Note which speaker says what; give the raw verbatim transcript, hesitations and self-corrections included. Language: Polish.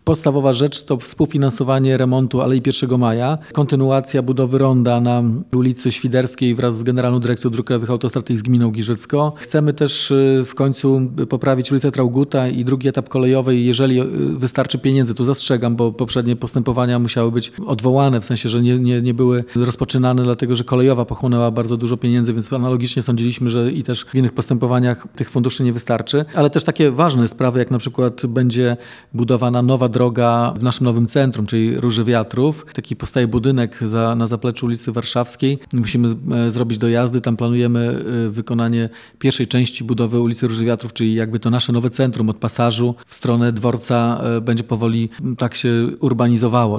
Speaker 1: Podstawowa rzecz to współfinansowanie remontu Alei pierwszego Maja, kontynuacja budowy ronda na ulicy Świderskiej wraz z Generalną Dyrekcją Dróg Krajowych, Autostrad i z gminą Giżycko. Chcemy też w końcu poprawić ulicę Traugutta i drugi etap kolejowej, jeżeli wystarczy pieniędzy. Tu zastrzegam, bo poprzednie postępowania musiały być odwołane, w sensie, że nie, nie, nie były rozpoczynane, dlatego że kolejowa pochłonęła bardzo dużo pieniędzy, więc analogicznie sądziliśmy, że i też w innych postępowaniach tych funduszy nie wystarczy. Ale też takie ważne sprawy, jak na przykład będzie budowana nowa droga w naszym nowym centrum, czyli Róży Wiatrów. Taki powstaje budynek za, na zapleczu ulicy Warszawskiej. Musimy zrobić dojazdy. Tam planujemy wykonanie pierwszej części budowy ulicy Róży Wiatrów, czyli jakby to nasze nowe centrum od pasażu w stronę dworca będzie powoli tak się urbanizowało.